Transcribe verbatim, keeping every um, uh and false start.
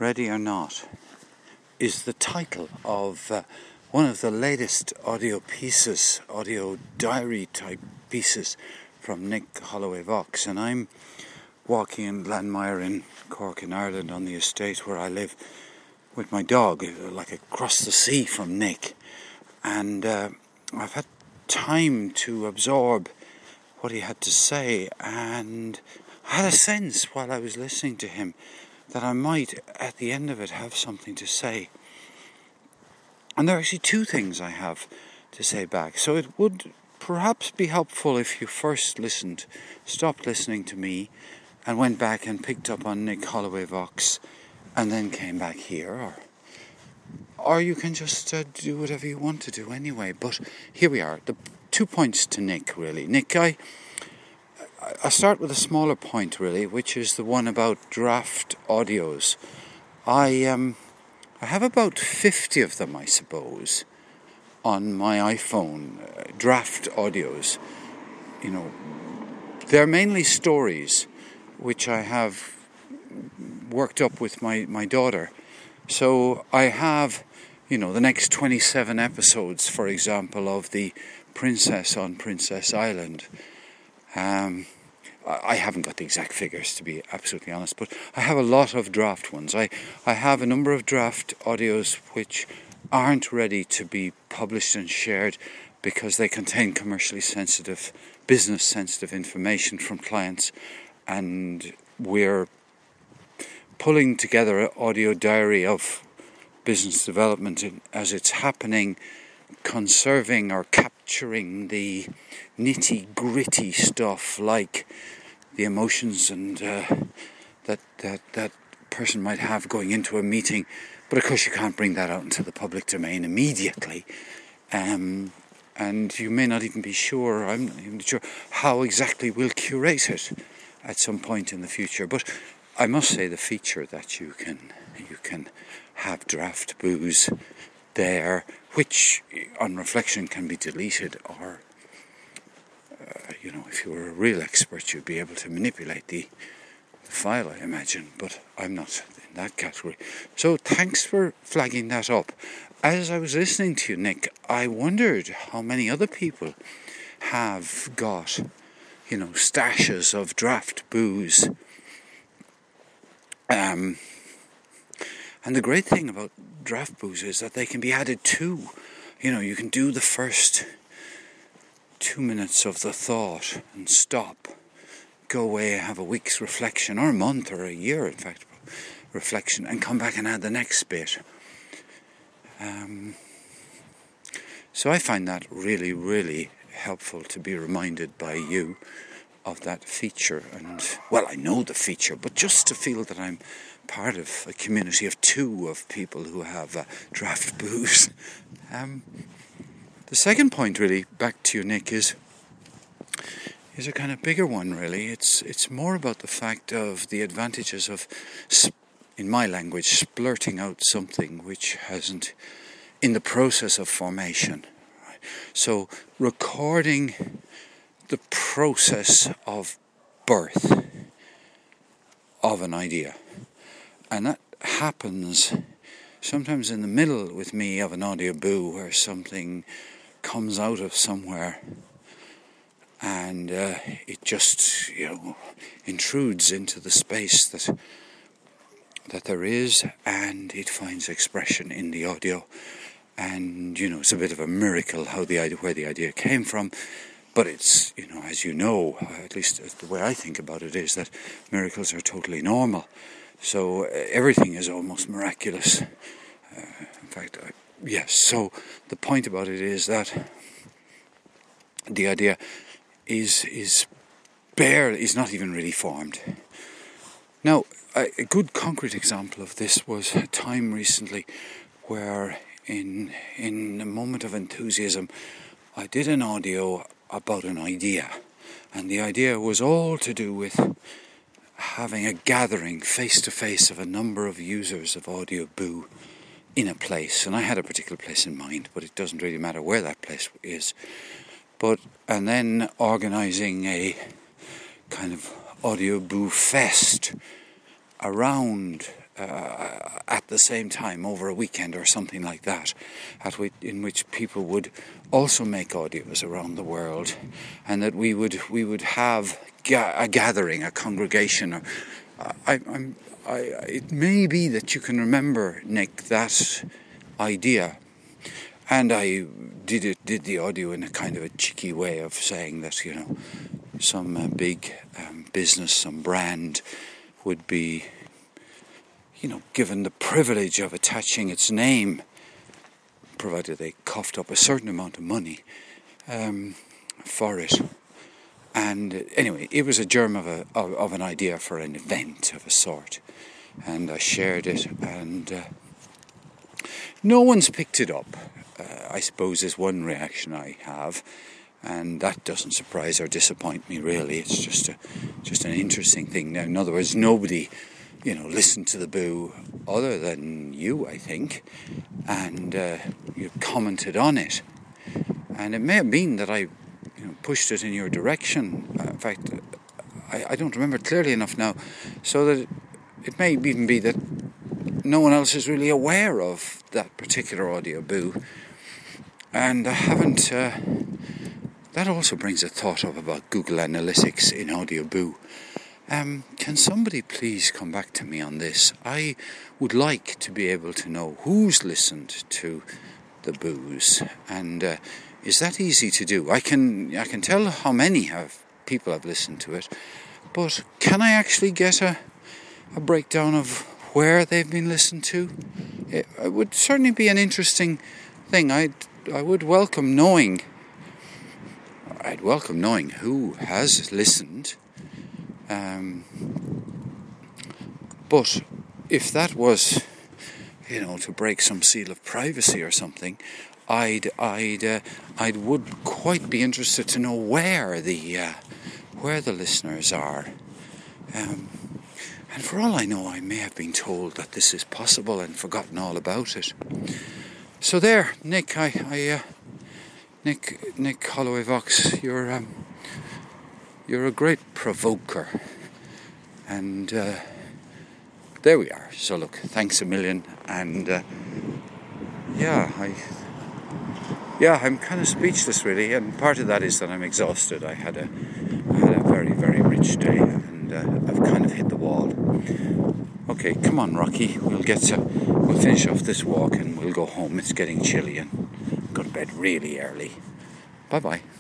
Ready or Not is the title of uh, one of the latest audio pieces, audio diary type pieces from Nick Holloway Vox. And I'm walking in Glanmire in Cork in Ireland on the estate where I live with my dog, like across the sea from Nick. And uh, I've had time to absorb what he had to say, and I had a sense while I was listening to him that I might, at the end of it, have something to say. And there are actually two things I have to say back. So it would perhaps be helpful if you first listened, stopped listening to me, and went back and picked up on Nick Holloway Vox, and then came back here, or or you can just uh, do whatever you want to do anyway. But here we are. The two points to Nick, really. Nick, I... I'll start with a smaller point, really, which is the one about draft audios. I um, I have about fifty of them, I suppose, on my iPhone, uh, draft audios. You know, they're mainly stories which I have worked up with my, my daughter. So I have, you know, the next twenty-seven episodes, for example, of The Princess on Princess Island. Um, I haven't got the exact figures, to be absolutely honest, but I have a lot of draft ones. I, I have a number of draft audios which aren't ready to be published and shared because they contain commercially sensitive, business-sensitive information from clients, and we're pulling together an audio diary of business development in, as it's happening, conserving or capturing the nitty-gritty stuff like the emotions and uh, that that that person might have going into a meeting, but of course you can't bring that out into the public domain immediately, um, and you may not even be sure, I'm not even sure how exactly we'll curate it at some point in the future. But I must say the feature that you can you can have draft booze there, which on reflection can be deleted, or uh, you know, if you were a real expert you'd be able to manipulate the, the file, I imagine, but I'm not in that category. So thanks for flagging that up. As I was listening to you, Nick, I wondered how many other people have got, you know, stashes of draft booze. Um And the great thing about draft booze is that they can be added to. You know, you can do the first two minutes of the thought and stop, go away, have a week's reflection, or a month, or a year, in fact, reflection, and come back and add the next bit. Um, so I find that really, really helpful to be reminded by you of that feature. And, well, I know the feature, but just to feel that I'm part of a community of two of people who have uh, draft booze. Um, the second point, really, back to you, Nick, is is a kind of bigger one, really. It's it's more about the fact of the advantages of, in my language, splurting out something which hasn't, in the process of formation. Right? So recording the process of birth of an idea. And that happens sometimes in the middle with me of an audio boo, where something comes out of somewhere and uh, it just, you know, intrudes into the space that that there is, and it finds expression in the audio. And, you know, it's a bit of a miracle how the idea, where the idea came from. But it's, you know, as you know, at least the way I think about it is that miracles are totally normal. So uh, everything is almost miraculous. Uh, in fact, I, yes. So the point about it is that the idea is is bare, is not even really formed. Now, a, a good concrete example of this was a time recently where, in in a moment of enthusiasm, I did an audio about an idea, and the idea was all to do with having a gathering face-to-face of a number of users of Audio Boo in a place. And I had a particular place in mind, but it doesn't really matter where that place is. But and then organising a kind of Audio Boo fest around uh, at the same time over a weekend or something like that, at which, in which people would also make audios around the world, and that we would we would have ga- a gathering, a congregation. Or, I, I'm, I, it may be that you can remember, Nick, that idea. And I did it, did the audio in a kind of a cheeky way of saying that, you know, some uh, big um, business, some brand would be, you know, given the privilege of attaching its name, provided they coughed up a certain amount of money um, for it. And uh, anyway, it was a germ of, a, of, of an idea for an event of a sort. And I shared it, and uh, no one's picked it up. Uh, I suppose is one reaction I have, and that doesn't surprise or disappoint me really. It's just a, just an interesting thing. Now, in other words, nobody, you know, listened to the Boo other than you, I think, and uh, you commented on it. And it may have been that I, you know, pushed it in your direction. Uh, in fact, I, I don't remember clearly enough now, so that it, it may even be that no one else is really aware of that particular audio Boo. And I haven't... Uh, that also brings a thought up about Google Analytics in Audio Boo. Um, can somebody please come back to me on this? I would like to be able to know who's listened to the Boos. And uh, is that easy to do? I can I can tell how many have people have listened to it. But can I actually get a, a breakdown of where they've been listened to? It, it would certainly be an interesting thing. I'd I would welcome knowing, I'd welcome knowing who has listened. Um, but if that was, you know, to break some seal of privacy or something, I'd, I'd, uh, I would quite be interested to know where the, uh, where the listeners are. Um, and for all I know, I may have been told that this is possible and forgotten all about it. So there, Nick, I, I, uh, Nick, Nick Holloway Vox, you're, um, you're a great provoker, and uh, there we are. So look, thanks a million, and uh, yeah, I, yeah, I'm kind of speechless really, and part of that is that I'm exhausted. I had a, I had a very, very rich day, and uh, I've kind of hit the wall. Okay, come on, Rocky. We'll get to, we'll finish off this walk and we'll go home. It's getting chilly and go to bed really early. Bye bye.